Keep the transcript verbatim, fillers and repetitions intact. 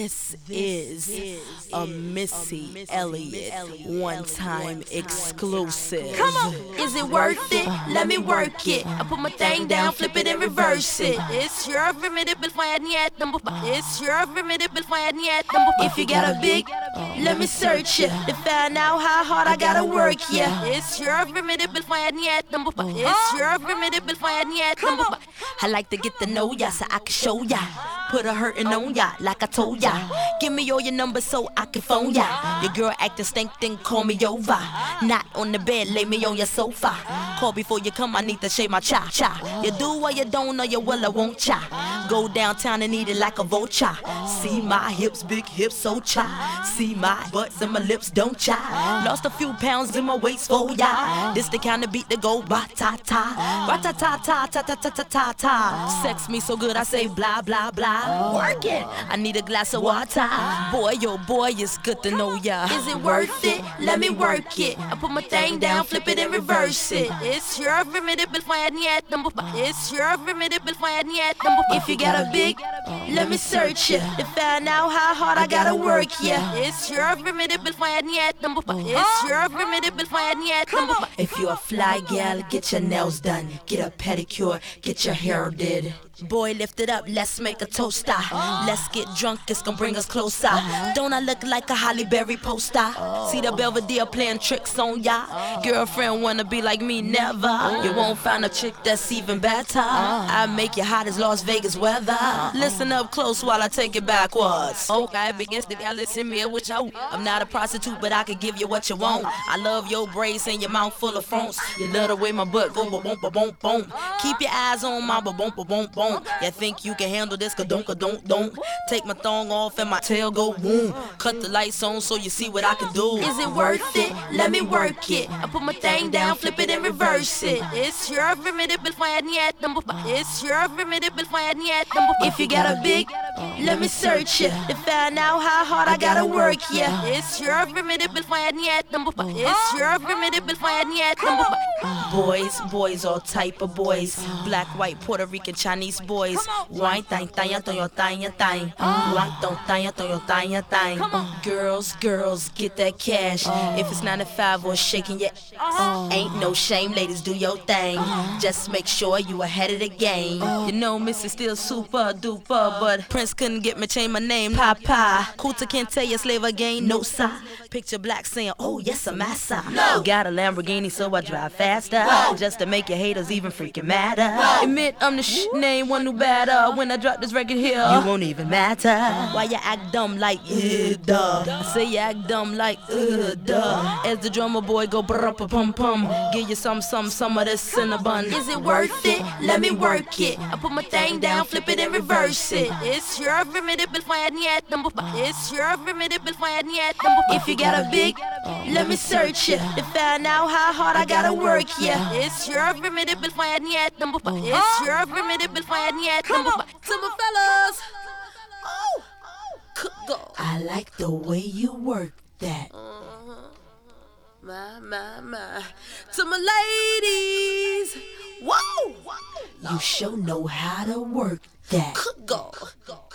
This is a Missy Elliott one-time exclusive. Come on, is it worth it? Let me work it. I put my thing down, flip it and reverse it. It's your formidable fan yet. It's your formidable fan yet. If you got a big, let me search it to find out how hard I gotta work. Yeah, it's your formidable fan yet. It's your formidable fan yet. I like to get to know ya so I can show ya. Put a hurtin' on ya like I told ya. Give me all your numbers so I can phone ya. Your girl acting stink, then call me over. Not on the bed, lay me on your sofa. Call before you come, I need to shave my cha cha. You do or you don't, or you will or won't cha. Go downtown and eat it like a vulture. See my hips, big hips, so cha. See my butts and my lips, don't cha. Lost a few pounds in my waist for ya. This the kind of beat that go ba ta ta, ba ta ta ta ta ta ta ta ta ta. Sex me so good I say blah blah blah. Work it. I need a glass of water. Boy, yo, boy, it's good to know ya. Is it worth it? Let me work it. I put my thing down, flip it and reverse it. It's your formidable fan yet. It's your formidable fan yet. If you got a big, let me search it to find out how hard I gotta work. Yeah, it's your formidable fan yet. It's your formidable fan yet. If you a fly gal, get your nails done, get a pedicure, get your hair did. Boy, lift it up, let's make a toaster. Let's get drunk, it's gonna bring us closer. Don't I look like a Holly Berry poster? See the Belvedere playing tricks on ya. Girlfriend wanna be like me, never. You won't find a chick that's even better. I make you hot as Las Vegas weather. Listen up close while I take it backwards. Okay, begins to listen me with you. I'm not a prostitute, but I can give you what you want. I love your braids and your mouth full of phones. You love the way my butt go ba boom ba boom boom. Keep your eyes on my ba boom ba boom boom. You think you can handle this? Ka-don't, ka-don't, don't. Take my thong off and my tail go boom. Cut the lights on so you see what I can do. Is it worth it? Let me work it. I put my thing down, flip it and reverse it. It's your formidable fan yet. It's your formidable fan yet. If you got a big, let me search it to find out how hard I gotta work. Yeah, it's your formidable fan yet. It's your formidable fan yet. Boys, boys, all type of boys. Black, white, Puerto Rican, Chinese boys. Wine thang thang to your thang thang. Wine don't thang to your thang thang. Girls, girls, get that cash. If it's nine to five or shaking your ass, ain't no shame, ladies, do your thing. Just make sure you ahead of the game. You know, Missy still super duper, but Prince couldn't get me change my name. Papa, Kuta can't tell you slave again, no sir. Picture black saying, oh yes, I'm massa. No. Got a Lamborghini, so I drive faster. No. Just to make your haters even freaking madder. No. Admit I'm the sh**, name one new batter. When I drop this record here, you won't even matter. Why you act dumb like, uh, duh. I say you act dumb like, uh, duh. As the drummer boy go brr pum pum. Give you some, some, some of this cinnabon. Is it worth it? Let me work it. I put my thing down, flip it and reverse it. It's your formidable fan yet. It's your formidable fan yet. If you got a big, let me search it to find out how hard I gotta work. Yeah, it's your formidable fan yet. It's your formidable fan yet. To my fellas, oh, go. I like the way you work that. Uh-huh. My, my, my. To my ladies, whoa, you sure know how to work that. Go.